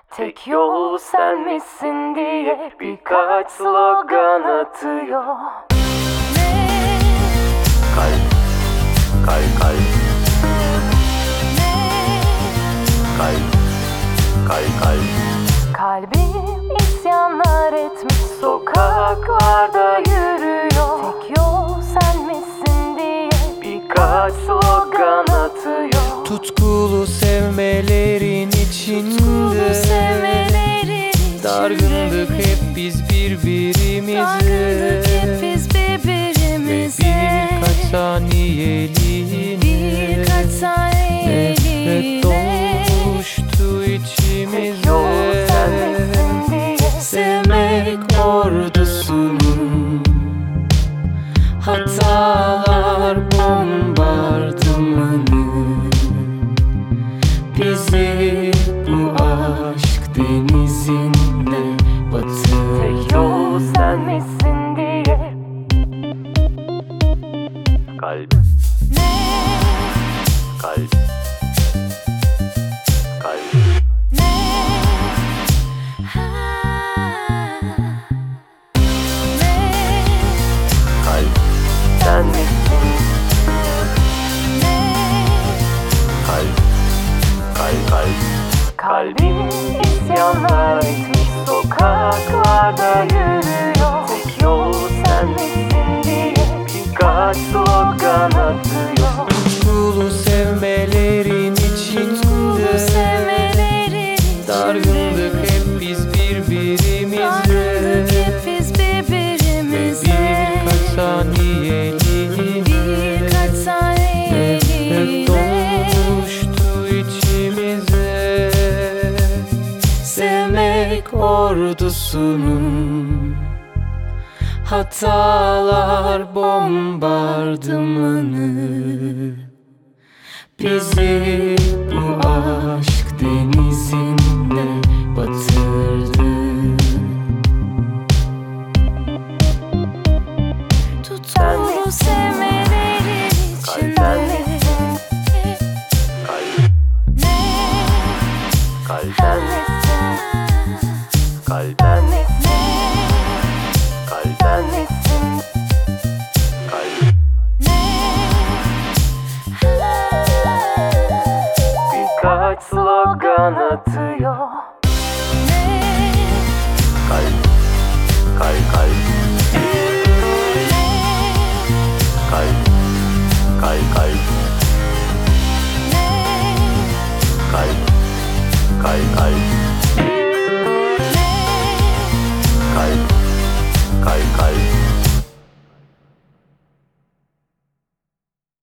Tek yol sen misin diye birkaç slogan atıyor. Kalp, kalp, kalp. Kalp, kalp, kalp. Kalbim isyanlar etmiş, sokaklarda yürüyor. Tek yol sen misin diye birkaç slogan atıyor. Tutkulu sevmelerin içinde, dargındık hep biz birbirimize. Ve birkaç saniyeliğine nefret dolmuştu içimize. Sevmek ordusunun hatalar bombardımanı bizi bu aşk denizinde batırdı. Tek yol sen misin diye. Kalp, kalp, kalp. Kalp, sen misin? Kalp, kalp, kalp. Kalbim isyanlar etmiş, sokaklarda yürüyor. Tek yol sen misin diye birkaç slogan atıyor. Tutkulu sevmelerin içinde, dargındık hep biz birbirimize. Ve birkaç saniyeliğine nefret dolmuştu içimize. Sevmek ordusunun hatalar bombardımanı bizi bu aşk denizinde batırdı. Tutkulu sevmelerin içinde. Kalp, kalp, sen misin? Kalp, sen misin?